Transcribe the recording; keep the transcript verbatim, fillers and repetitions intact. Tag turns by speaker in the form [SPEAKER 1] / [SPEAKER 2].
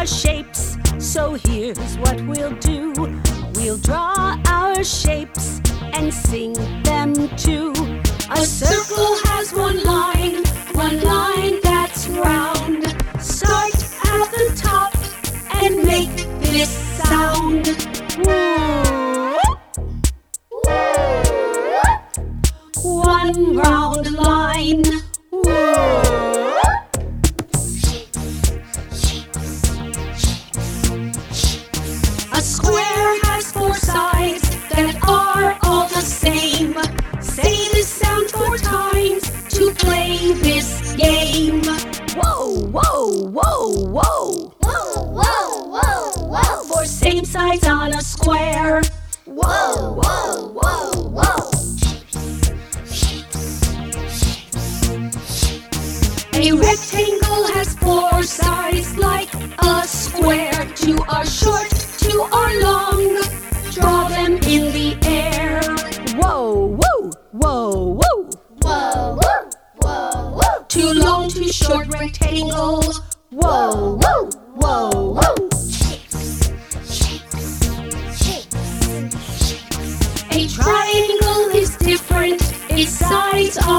[SPEAKER 1] shapes. So here's what we'll do. We'll draw our shapes and sing them too. A circle has one line, one line that's round. Start at the top and make this sound. Whoop. One round line. Whoop. A square has four sides that are all the same. Say this sound four times to play this game. Whoa, whoa, whoa, whoa.
[SPEAKER 2] Whoa, whoa, whoa, whoa.
[SPEAKER 1] Four same sides on a square.
[SPEAKER 2] Whoa, whoa, whoa, whoa.
[SPEAKER 1] A rectangle has four sides like a square. Two are short, two are long. Draw them in the air. Whoa, whoa, whoa, whoa.
[SPEAKER 2] Whoa, whoa, whoa, whoa.
[SPEAKER 1] Too long, too short rectangle. Whoa, whoa, whoa, whoa. A triangle is different. Its sides are